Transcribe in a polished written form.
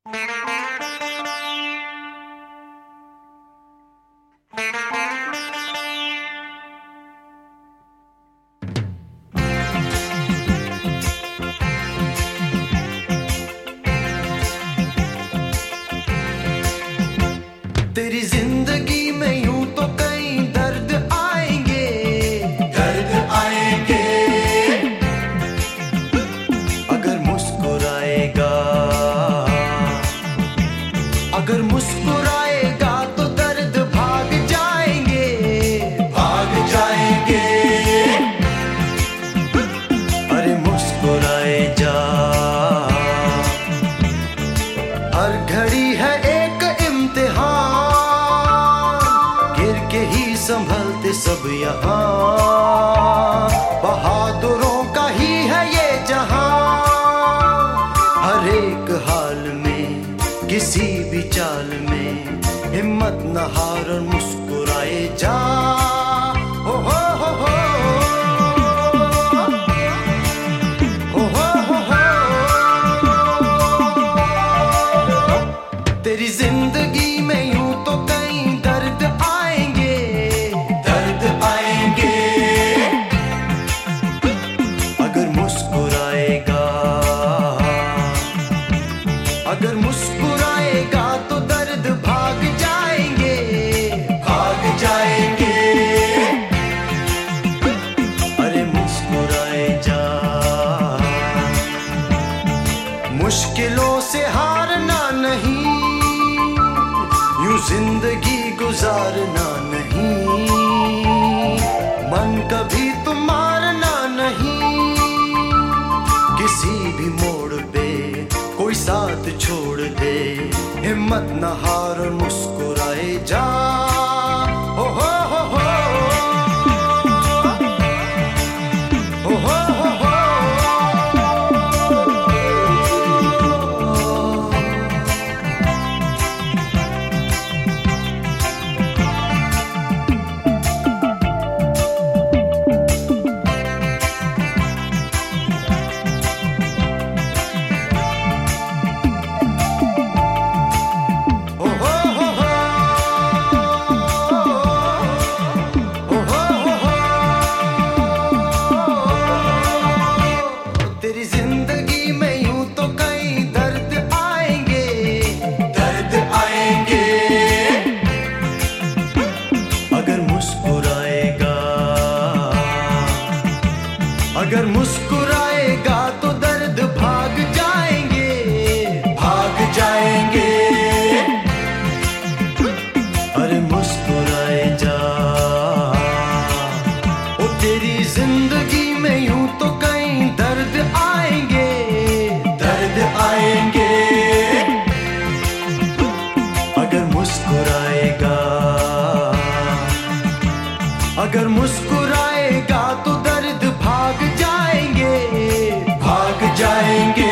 तेरी जिंदगी में यूं तो कई दर्द आएंगे, दर्द आएंगे। अगर मुस्कुराएगा, अगर मुस्कुराएगा तो दर्द भाग जाएंगे, भाग जाएंगे। अरे मुस्कुराए जा, हर घड़ी है एक इम्तिहान, संभलते सब यहाँ, बहादुरों का ही है ये जहां। हर एक हाल में, किसी भी चाल में, हिम्मत न हार और मुस्कुराए जा। हो हो हो हो, हो हो हो हो। तेरी जिंदगी में यूं तो कई दर्द आएंगे, दर्द आएंगे। अगर मुस्कुराएगा, अगर मुस्कुराएगा तो दर्द भाग जाएंगे, भाग जाएंगे। अरे मुस्कुराए जा, मुश्किलों से हारना नहीं, यूं जिंदगी गुजारना नहीं, मन कभी तो मारना नहीं। किसी भी मोड़ पे कोई साथ छोड़ दे, हिम्मत न हार और मुस्कुराए जा। हो हो हो हो, हो हो हो हो। तेरी जिंदगी में यूं तो कई दर्द आएंगे, दर्द आएंगे। अगर मुस्कुराएगा, अगर मुस्कुराएगा तो दर्द भाग जाएंगे, भाग जाएंगे। अरे मुस्कुराए जा, ओ तेरी जिंदगी में यूं तो कई दर्द आएंगे, दर्द आएंगे। अगर मुस्कुराएगा, अगर मुस्कुराएगा तो दर्द भाग जाएंगे, भाग जाएंगे।